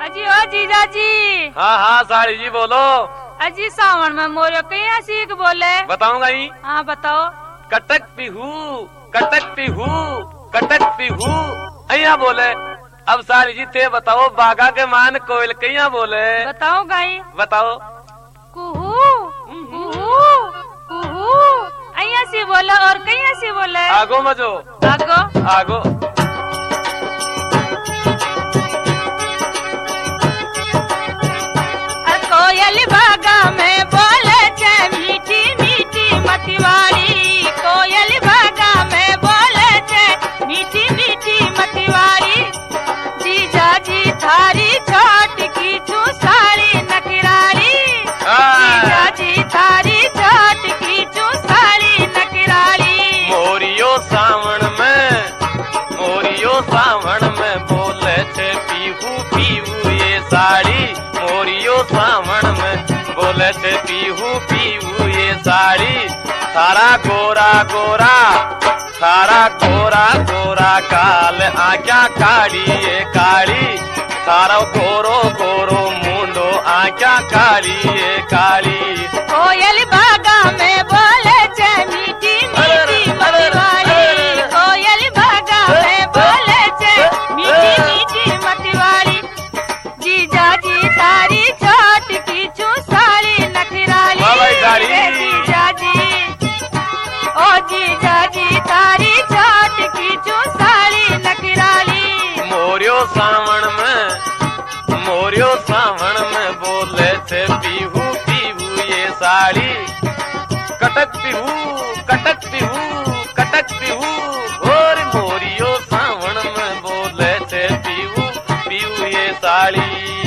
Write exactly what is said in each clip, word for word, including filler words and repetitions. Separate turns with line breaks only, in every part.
अजी ओ जीजा जी।
हाँ हाँ साड़ी जी बोलो।
अजी सावन में मोरियो कहीं सीख बोले
बताऊंगा ही।
हाँ बताओ।
कटक पीहू कटक पीहू कटक पीहू अया बोले। अब साड़ी जी ते बताओ बागा के मान कोयल कहिया बोले।
बताओ गाई।
बताओ।
कुहू कुहू कुहू अया सी बोले और कहीं सी बोले।
आगो मजो
आगो
आगो।
कोयल बागा में बोले छे मीठी मीठी मतिवारी। कोयल बागा में बोले छे मीठी मीठी मतिवारी। जीजा जी थारी छोट की छू साड़ी नकरारी। जीजा जी थारी छोट की छू साड़ी नकरारी।
मोरियो सावन में मोरियो सावन में बोले छे पीहू पीहू ये साड़ी। मोरियो सावन में बोले छे पीहू पीहू ये साड़ी। सारा गोरा गोरा सारा गोरा गोरा काल आज्ञा काली ये काली। सारा गोरो गोरो मुंडो आज्ञा काली ये काली।
कोयल बागा में बोले छे मीठी मीठी मतिवारी। कोयल बागा में बोले छे मीठी मीठी मतिवारी। जीजा जी तारी छोट की छू साड़ी नखराली। जीजा जी ओ जीजा जी तारी छोट की छू साड़ी नखराली।
मोरियो सावन में मोरियो सावन में बोले थे पीहू पीहू ये साड़ी। कटक पीहू कटक पीहू कटक पीहू और मोरियो सावन में बोले थे पीहू पीहू ये साड़ी।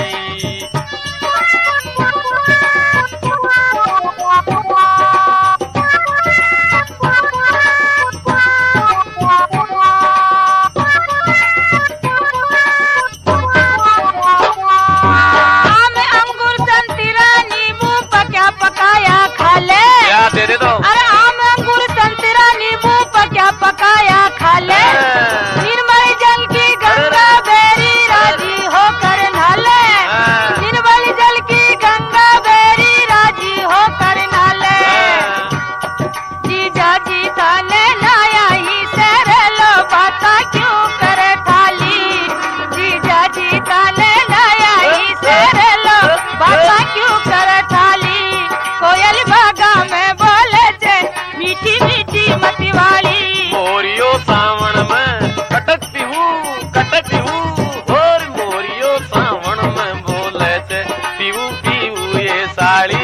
दे दे दो। अरे आम अंगूर संतरा नींबू पका पकाया खा ले। निर्मल जल की गंगा बेरी राजी होकर नहाले। निर्मल जल की गंगा बेरी राजी होकर नहाले। जीजा जी थाने लाया ही तेरे लो बाता क्यों करे थाली। जीजा जी थाने लाया ही तेरे लो बाता क्यों करे थाली। कोयल बागा में बोले छे मीठी मीठी मतिवाली।
मोरियो सावन में कटक पीहू कटक पीहू और मोरियो सावन में बोले छे पीहू पीहू ये साड़ी।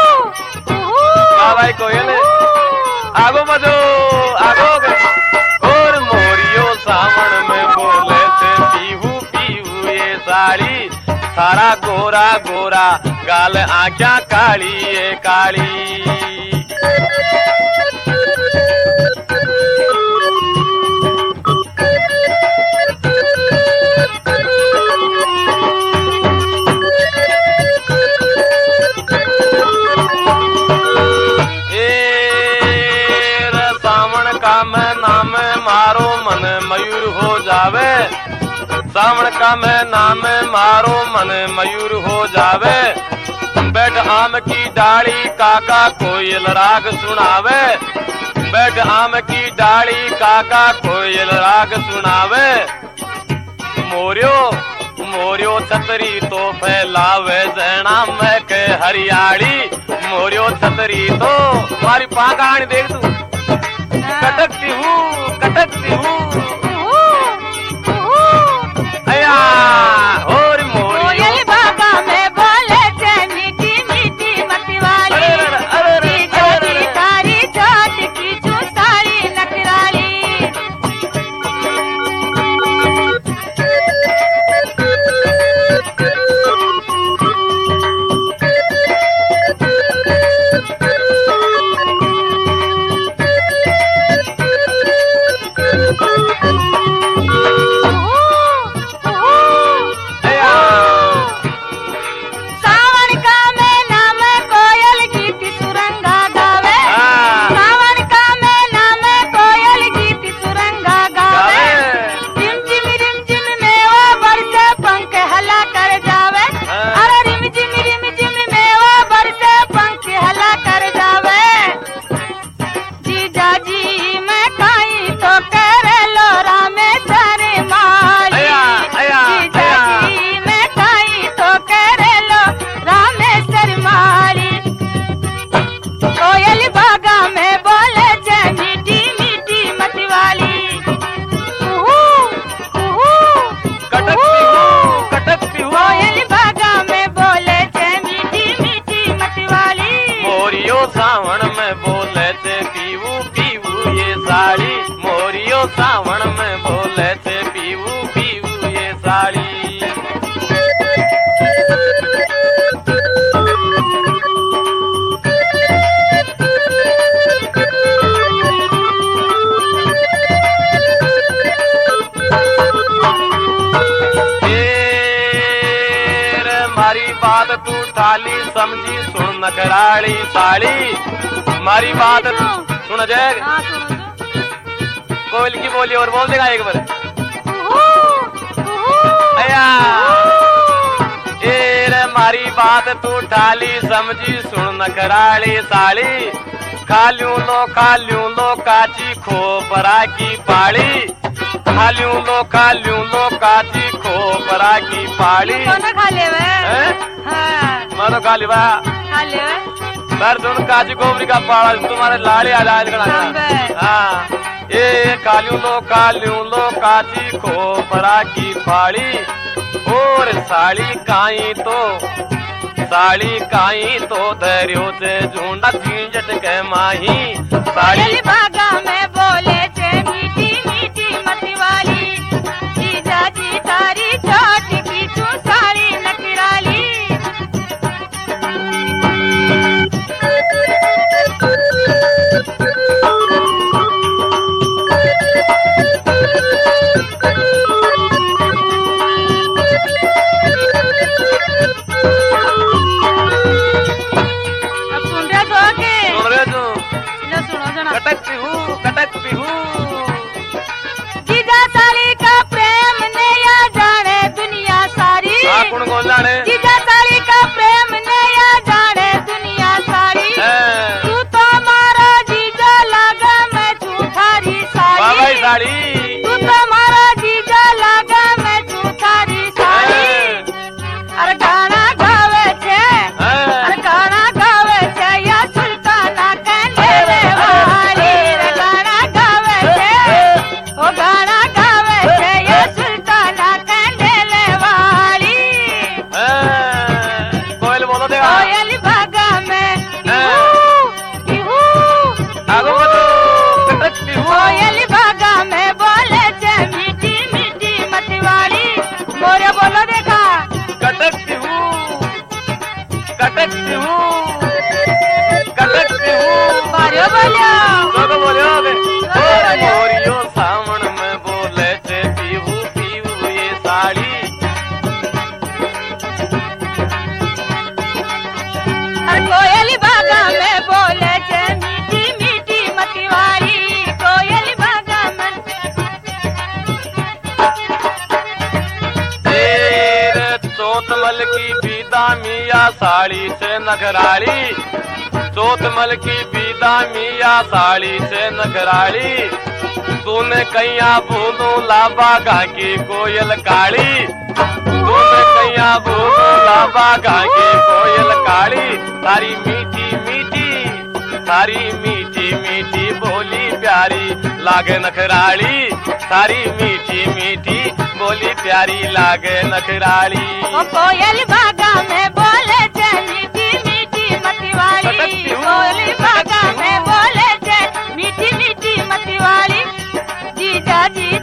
भाई कोयल आगो मजो आगो और मोरियो सावन में बोले छे पीहू पीहू ये साड़ी। सारा गोरा गोरा गाल आँखा काली ये काली। सावन का मैं नाम मारो मन मयूर हो जावे। सावन का मैं नाम मारो मन मयूर हो जावे। बैठ आम की डाली काका कोयल राग सुनावे। बैठ आम की डाली काका कोयल राग सुनावे। मोरियो मोरियो छतरी तो फैलावे जैना मैं के हरियाली। मोरियो छतरी तो तुम्हारी पागानी देख तू कटकती हूँ कटकती हूँ अया और
कोयल बागा में बोले छे मीठी मीठी मतिवाली। जीजा जी तारी छोट की छू साड़ी नकराली।
Thank you.
मारी बात तू ठाली समझी सुन नखराली साड़ी मारी बात सुन जय
हाँ, सुनो तो।
कोयल की बोली और बोल देगा एक बार
उहू, उहू,
अया ए रे मारी बात तू ठाली समझी सुन नखराली साड़ी खालू लो खालू लो काची खोपरा की पाड़ी खालू लो खालू लो काची खोपरा की पाड़ी
कौन खा ले वे?
हैं?
हाँ,
मारो खाली बा
खा ले वे?
सर दोनों काची खोपरी का पाड़ा तुम्हारे लाड़े आ जाए
सांबे।
हाँ ए खालू लो खालू लो काची खोपरा की पाड़ी और साड़ी काई तो साड़ी काई तो धैर्यो से झूंडा झींझट के माही साड़ी
कोयल बागा में बोले चे मीठी मीठी मती वाली जीजा जी तारी चोट की तू साड़ी नखराली अब सुन रहे तो के
सुन रहे तू
लो सुनो सुनो
कटकती हूँ कटकती हूँ
जीजा साली का प्रेम ने या जाने दुनिया सारी
हाँ कौन कौन जाने
जीजा साली का प्रेम ने या जाने दुनिया सारी
हैं।
तू तो मारा जीजा लगा मैं छूठारी
वाह भाई
साड़ी
साड़ी
तू तो मारा जीजा लगा मैं छूठारी साड़ी अरे गाना गावे छे अरे गाना गावे छे या सुल्ताना कंडेले वाली रे गाना गावे छे ओ गाना गावे छे या सुल्ताना कंडेले वाली
कोयल बोलो देगा
कोयल बागा में इहू इहू
आगो बोलो कटकती हूँ
कोयल बागा में बोले छे मीठी मीठी मतवाली मोरे बोलो देखा
कटकती हूँ कटकती हूँ कटकती हूँ
मारियो बोलो
लोग बोले होगे और मोरियो सावन में बोले थे पीहू पीहू ये साड़ी
और कोयल बागा में बोले छे मीठी मीठी मतवाली कोयल बागा में
तेरे चौथमल की बीदा मिया साड़ी से नखराली चौथमल की बीदा मिया साड़ी से नखराली तूने कैया भूलू लाबा गा की कोयल काली तूने कैया भूलू लाबा गा की कोयल काली सारी मीठी मीठी सारी मीठी मीठी बोली प्यारी लागे नखराली सारी मीठी मीठी बोली प्यारी लागे नखराली
ओ कोयल बागा में बोले छे मीठी मीठी मतवाली कोयल बागा में बोले छे मीठी मीठी मतवाली जीजा जी